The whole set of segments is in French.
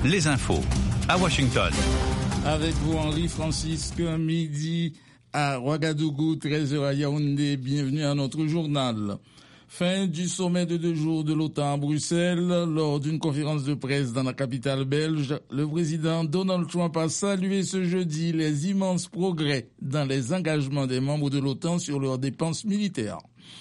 les infos à Washington. Avec vous, Henri-Francisque, midi à Ouagadougou, 13h à Yaoundé. Bienvenue à notre journal. Fin du sommet de 2 jours de l'OTAN à Bruxelles. Lors d'une conférence de presse dans la capitale belge, le président Donald Trump a salué ce jeudi les immenses progrès dans les engagements des membres de l'OTAN sur leurs dépenses militaires.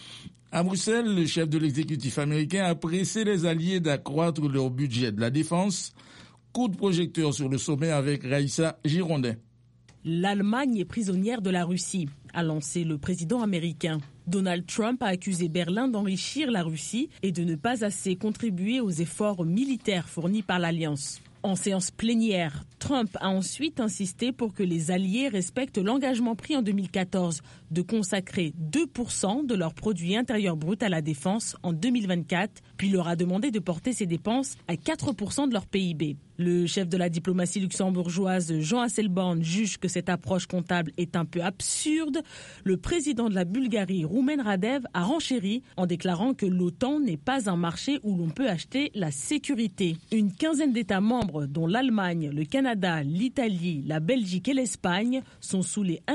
À Bruxelles, le chef de l'exécutif américain a pressé les alliés d'accroître leur budget de la défense. Coup de projecteur sur le sommet avec Raïssa Girondin. L'Allemagne est prisonnière de la Russie, a lancé le président américain. Donald Trump a accusé Berlin d'enrichir la Russie et de ne pas assez contribuer aux efforts militaires fournis par l'Alliance. En séance plénière, Trump a ensuite insisté pour que les alliés respectent l'engagement pris en 2014 de consacrer 2% de leur produit intérieur brut à la défense en 2024, puis leur a demandé de porter ces dépenses à 4% de leur PIB. Le chef de la diplomatie luxembourgeoise, Jean Asselborn, juge que cette approche comptable est un peu absurde. Le président de la Bulgarie, Roumen Radev, a renchéri en déclarant que l'OTAN n'est pas un marché où l'on peut acheter la sécurité. Une quinzaine d'États membres, dont l'Allemagne, le Canada, l'Italie, la Belgique et l'Espagne, sont sous les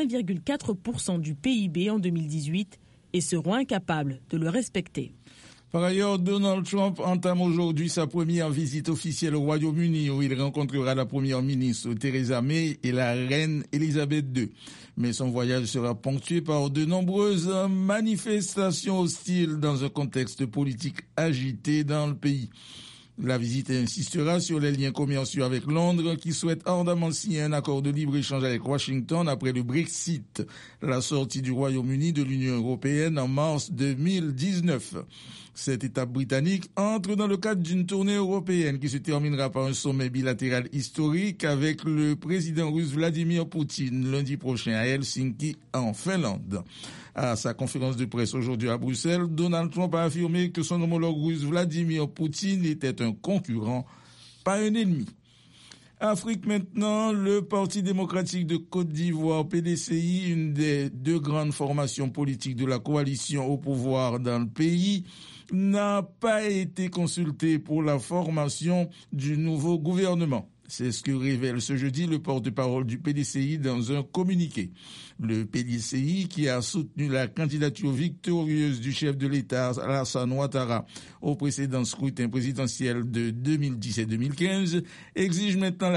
1,4% du PIB en 2018 et seront incapables de le respecter. Par ailleurs, Donald Trump entame aujourd'hui sa première visite officielle au Royaume-Uni où il rencontrera la première ministre Theresa May et la reine Elisabeth II. Mais son voyage sera ponctué par de nombreuses manifestations hostiles dans un contexte politique agité dans le pays. La visite insistera sur les liens commerciaux avec Londres qui souhaite ardemment signer un accord de libre-échange avec Washington après le Brexit, la sortie du Royaume-Uni de l'Union européenne en mars 2019. Cette étape britannique entre dans le cadre d'une tournée européenne qui se terminera par un sommet bilatéral historique avec le président russe Vladimir Poutine lundi prochain à Helsinki en Finlande. À sa conférence de presse aujourd'hui à Bruxelles, Donald Trump a affirmé que son homologue russe Vladimir Poutine était un concurrent, pas un ennemi. Afrique maintenant, le Parti démocratique de Côte d'Ivoire, PDCI, une des 2 grandes formations politiques de la coalition au pouvoir dans le pays, n'a pas été consulté pour la formation du nouveau gouvernement. C'est ce que révèle ce jeudi le porte-parole du PDCI dans un communiqué. Le PDCI, qui a soutenu la candidature victorieuse du chef de l'État, Alassane Ouattara, au précédent scrutin présidentiel de 2010 et 2015, exige maintenant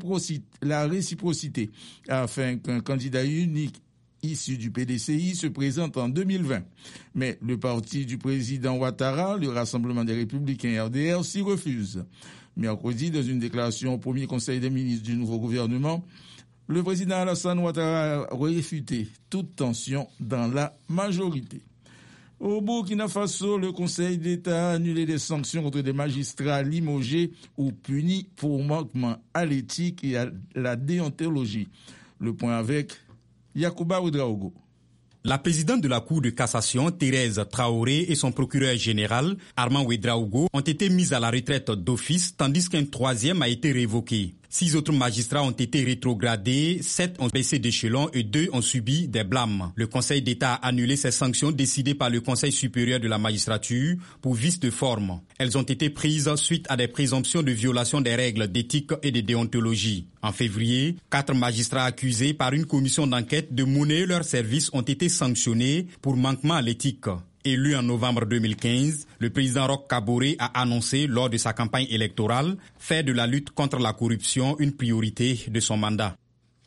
la réciprocité afin qu'un candidat unique issu du PDCI se présente en 2020. Mais le parti du président Ouattara, le Rassemblement des Républicains RDR, s'y refuse. Mercredi, dans une déclaration au premier conseil des ministres du nouveau gouvernement, le président Alassane Ouattara a réfuté toute tension dans la majorité. Au Burkina Faso, le Conseil d'État a annulé des sanctions contre des magistrats limogés ou punis pour manquement à l'éthique et à la déontologie. Le point avec Yacouba Ouedraogo. La présidente de la Cour de cassation, Thérèse Traoré, et son procureur général, Armand Ouedraogo, ont été mis à la retraite d'office, tandis qu'un 3e a été révoqué. 6 autres magistrats ont été rétrogradés, 7 ont baissé d'échelon et 2 ont subi des blâmes. Le Conseil d'État a annulé ces sanctions décidées par le Conseil supérieur de la magistrature pour vice de forme. Elles ont été prises suite à des présomptions de violation des règles d'éthique et de déontologie. En février, 4 magistrats accusés par une commission d'enquête de monnayer leurs services ont été sanctionnés pour manquement à l'éthique. Élu en novembre 2015, le président Roch Kaboré a annoncé lors de sa campagne électorale faire de la lutte contre la corruption une priorité de son mandat.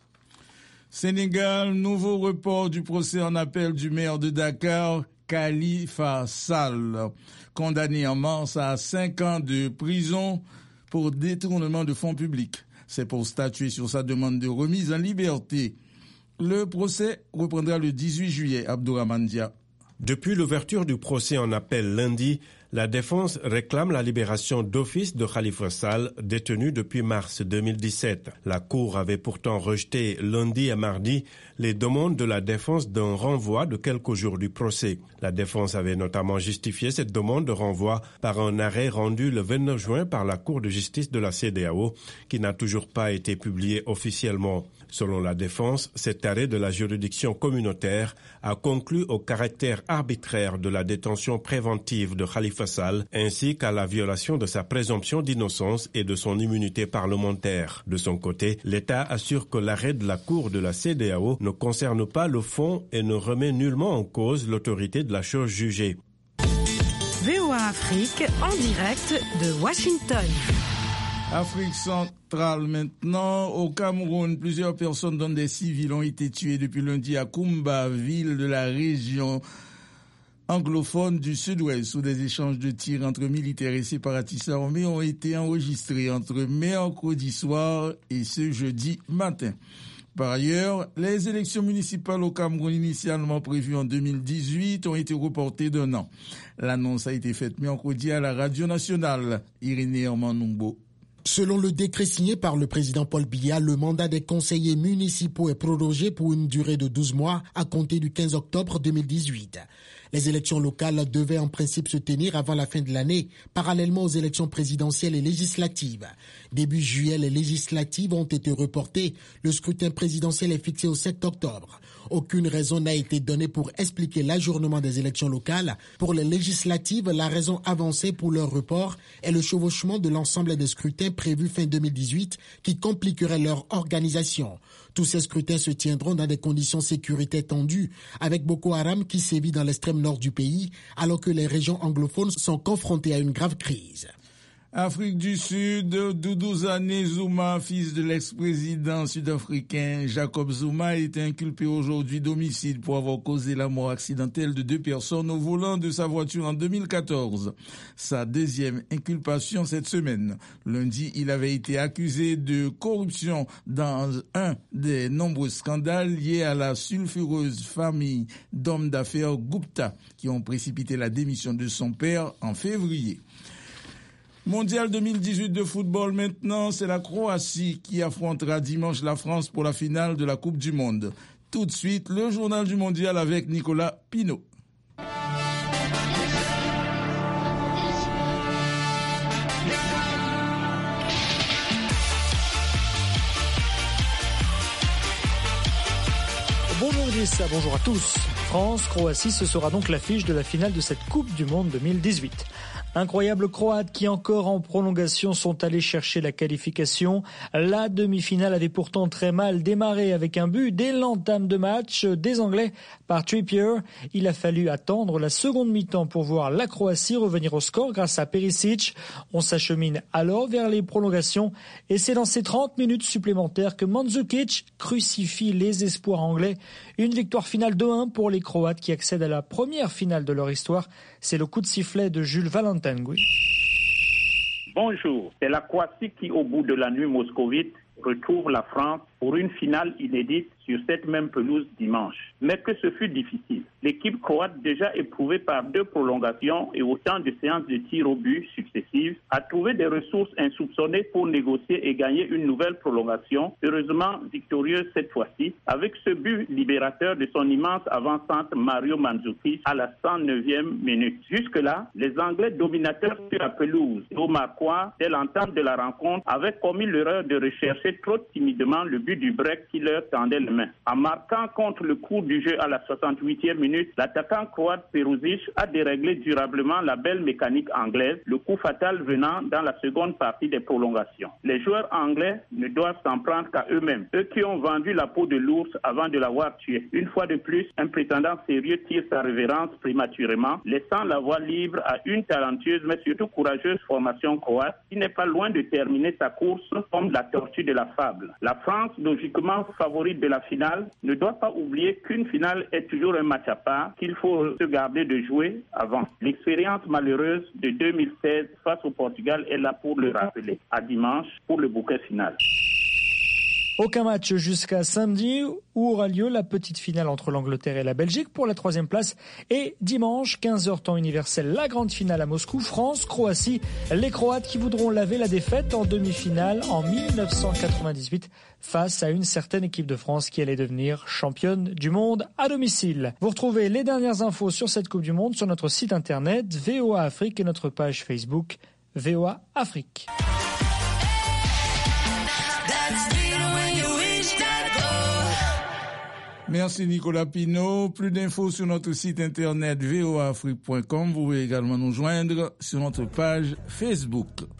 Sénégal, nouveau report du procès en appel du maire de Dakar, Khalifa Sall, condamné en mars à 5 ans de prison pour détournement de fonds publics. C'est pour statuer sur sa demande de remise en liberté. Le procès reprendra le 18 juillet, Abdourahmane Dia. Depuis l'ouverture du procès en appel lundi, la défense réclame la libération d'office de Khalifa Sall, détenu depuis mars 2017. La Cour avait pourtant rejeté lundi et mardi les demandes de la défense d'un renvoi de quelques jours du procès. La défense avait notamment justifié cette demande de renvoi par un arrêt rendu le 29 juin par la Cour de justice de la CEDEAO, qui n'a toujours pas été publié officiellement. Selon la défense, cet arrêt de la juridiction communautaire a conclu au caractère arbitraire de la détention préventive de Khalifa Khalifa Sall, ainsi qu'à la violation de sa présomption d'innocence et de son immunité parlementaire. De son côté, l'État assure que l'arrêt de la Cour de la CEDEAO ne concerne pas le fond et ne remet nullement en cause l'autorité de la chose jugée. VOA Afrique, en direct de Washington. Afrique centrale maintenant. Au Cameroun, plusieurs personnes dont des civils ont été tuées depuis lundi à Kumba, ville de la région anglophone du sud-ouest, où des échanges de tirs entre militaires et séparatistes armés ont été enregistrés entre mercredi soir et ce jeudi matin. Par ailleurs, les élections municipales au Cameroun initialement prévues en 2018 ont été reportées d'1 an. L'annonce a été faite mercredi à la radio nationale. Irénée Herman-Numbo. Selon le décret signé par le président Paul Biya, le mandat des conseillers municipaux est prorogé pour une durée de 12 mois à compter du 15 octobre 2018. Les élections locales devaient en principe se tenir avant la fin de l'année, parallèlement aux élections présidentielles et législatives. Début juillet, les législatives ont été reportées. Le scrutin présidentiel est fixé au 7 octobre. Aucune raison n'a été donnée pour expliquer l'ajournement des élections locales. Pour les législatives, la raison avancée pour leur report est le chevauchement de l'ensemble des scrutins prévus fin 2018 qui compliquerait leur organisation. Tous ces scrutins se tiendront dans des conditions sécuritaires tendues, avec Boko Haram qui sévit dans l'extrême nord du pays, alors que les régions anglophones sont confrontées à une grave crise. Afrique du Sud, Duduzane Zuma, fils de l'ex-président sud-africain Jacob Zuma, a été inculpé aujourd'hui d'homicide pour avoir causé la mort accidentelle de 2 personnes au volant de sa voiture en 2014. Sa deuxième inculpation cette semaine. Lundi, il avait été accusé de corruption dans un des nombreux scandales liés à la sulfureuse famille d'hommes d'affaires Gupta qui ont précipité la démission de son père en février. Mondial 2018 de football maintenant, c'est la Croatie qui affrontera dimanche la France pour la finale de la Coupe du Monde. Tout de suite, le journal du Mondial avec Nicolas Pinault. Bonjour Idrissa, bonjour à tous. France-Croatie, ce sera donc l'affiche de la finale de cette Coupe du Monde 2018. Incroyables Croates qui encore en prolongation sont allés chercher la qualification. La demi-finale avait pourtant très mal démarré avec un but dès l'entame de match des Anglais par Trippier. Il a fallu attendre la seconde mi-temps pour voir la Croatie revenir au score grâce à Perisic. On s'achemine alors vers les prolongations et c'est dans ces 30 minutes supplémentaires que Mandzukic crucifie les espoirs anglais. Une victoire finale 2-1 pour les Croates qui accèdent à la première finale de leur histoire. C'est le coup de sifflet de Jules Valentin. Bonjour, c'est la Croatie qui, au bout de la nuit moscovite, retrouve la France pour une finale inédite sur cette même pelouse dimanche. Mais que ce fut difficile. L'équipe croate, déjà éprouvée par 2 prolongations et autant de séances de tirs au but successives, a trouvé des ressources insoupçonnées pour négocier et gagner une nouvelle prolongation, heureusement victorieuse cette fois-ci, avec ce but libérateur de son immense avant-centre Mario Mandzukic à la 109e minute. Jusque-là, les Anglais dominateurs sur la pelouse, Omar Khoua, dès l'entame de la rencontre, avaient commis l'erreur de rechercher trop timidement le but du break qui leur tendait les mains. En marquant contre le cours du jeu à la 68e minute, l'attaquant croate Perisic a déréglé durablement la belle mécanique anglaise, le coup fatal venant dans la seconde partie des prolongations. Les joueurs anglais ne doivent s'en prendre qu'à eux-mêmes, eux qui ont vendu la peau de l'ours avant de l'avoir tué. Une fois de plus, un prétendant sérieux tire sa révérence prématurément, laissant la voie libre à une talentueuse mais surtout courageuse formation croate qui n'est pas loin de terminer sa course comme la tortue de la fable. La France, logiquement favorite de la finale, ne doit pas oublier qu'une finale est toujours un match à part, qu'il faut se garder de jouer avant. L'expérience malheureuse de 2016 face au Portugal est là pour le rappeler. À dimanche pour le bouquet final. Aucun match jusqu'à samedi où aura lieu la petite finale entre l'Angleterre et la Belgique pour la 3e place. Et dimanche, 15h temps universel, la grande finale à Moscou, France-Croatie. Les Croates qui voudront laver la défaite en demi-finale en 1998 face à une certaine équipe de France qui allait devenir championne du monde à domicile. Vous retrouvez les dernières infos sur cette Coupe du Monde sur notre site internet VOA Afrique et notre page Facebook VOA Afrique. Merci Nicolas Pinault. Plus d'infos sur notre site internet voaafrique.com. Vous pouvez également nous joindre sur notre page Facebook.